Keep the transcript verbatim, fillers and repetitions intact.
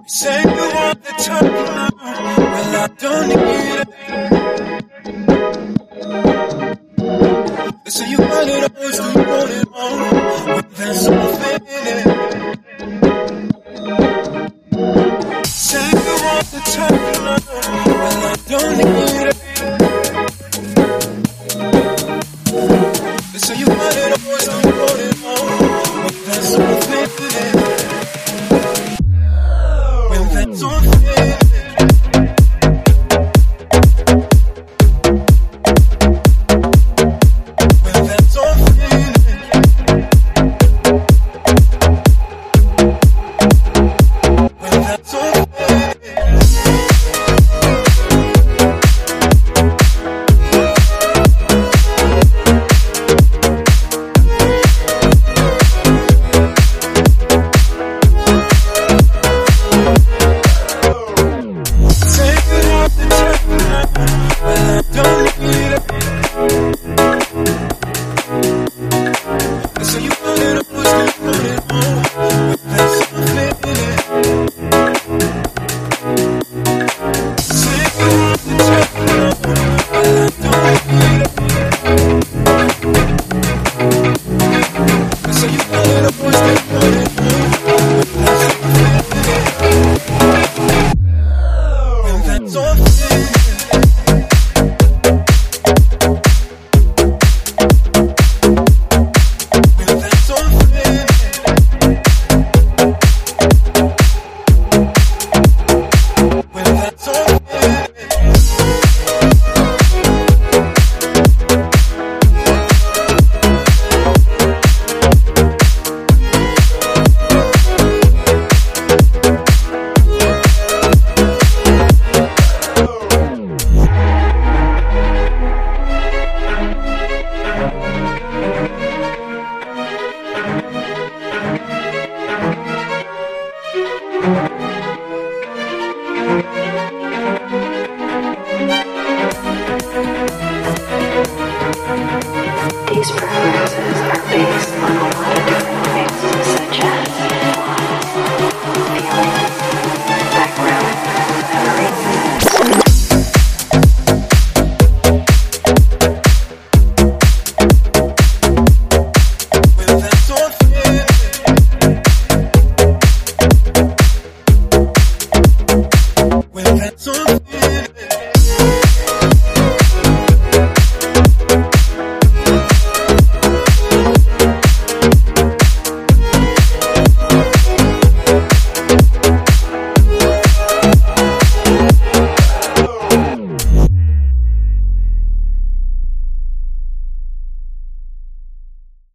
Say you want the time now, well I don't need it. They say you want it all, so you want it all, but there's something in it. Say you want the time now, well I don't need it. They say you want it all, so you want it all, but there's something in it. When that's all finished. Thank you.